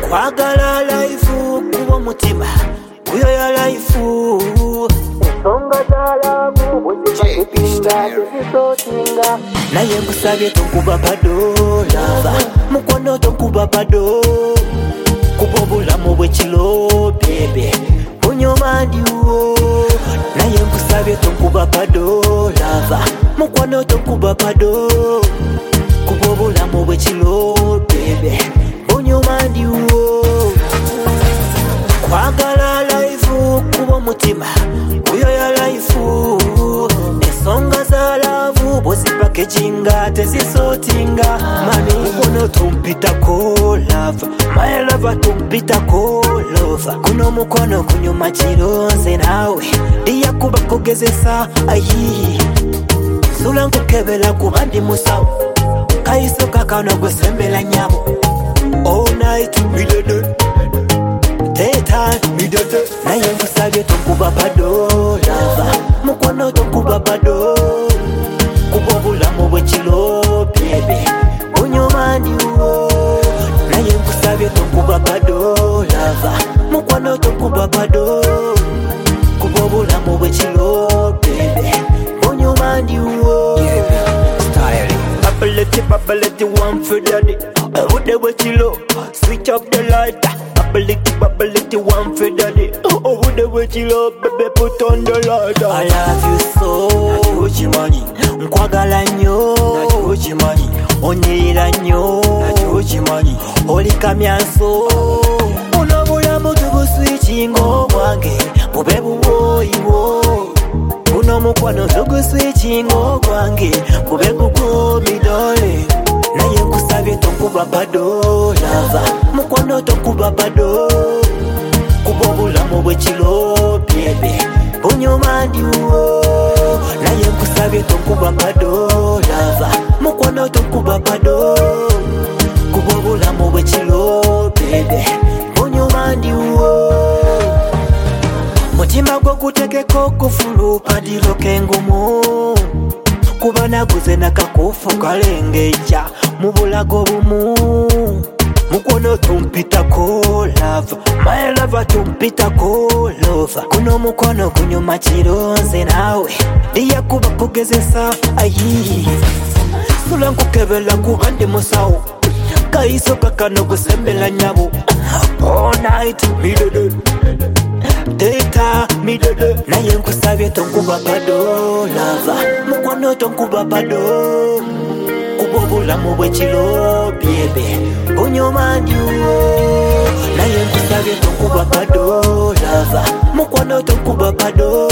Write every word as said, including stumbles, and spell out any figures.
Kwagala life kuba mutima uyo ya life songa zalamu buzipakipinga tuzisotinga naye nkusabye tokuba bado lava mukwano tokuba bado kuba obulamu bwekiro bebe bunyuma ndiwo naye nkusabye tokuba bado lava mukwano tokuba bado kuba obulamu bwekiro bebe bunyuma ndiwo kwagala life kuba mutima uyo ya life ensonga za lavu bozipakejinga tezisotinga mami mukono tumpitako lava my lover tumpitako lova kuno mukono kunyuma kironze nawe iyakuba kugezesa ayi sula nkukebela kuba ndi musawo kaiso kakano gusembela nyabo all night midede daytime midede naye nkusabye tokuba bado lava mukono tokuba bado kuba obulamu bwekiro bebe bunyuma ndiwo naye nkusabye tokuba bado lava mukono tokuba bado kuba obulamu bwekiro bebe bunyuma ndiwo Babbaleti, babbaleti, one for daddy. I would never chill. Switch up the light. Babbaleti, babbaleti, one for daddy. Oh, would never chill. Baby, put on the light. I love you so. Nachochi money. Nkwagala nyo. Nachochi money. Onyira nyo. Nachochi money. Oli kamyanso. Uno bulamu tubu switchingo mwange. Bube buwo iwo. Uno mukwano tugu switchingo mwange. Bube buwo midole. Naye nkusabye tokuba bado lava mukwano tokuba bado kuba obulamu bwekiro bebe bunyuma ndiwo naye nkusabye tokuba bado lava mukwano tokuba bado kuba obulamu bwekiro bebe bunyuma ndiwo mutima gwo gutegeko kufulupa ndiroke ngumu kuba naguze nakakufu kalengeja mubulago bumu mukono tumpitako lava my lover tumpitako lova kuno mukono kunyuma kironze nawe iyakuba kugezesa ayi sula nkukebela kuba ndi musawo kaiso kakano gusembela nyabo all night midede data midede naye nkusabye tokuba bado lava mukwano tokuba bado kuba obulamu bwekiro bebe bunyuma ndiwo naye nkusabye tokuba bado lava mukwano tokuba bado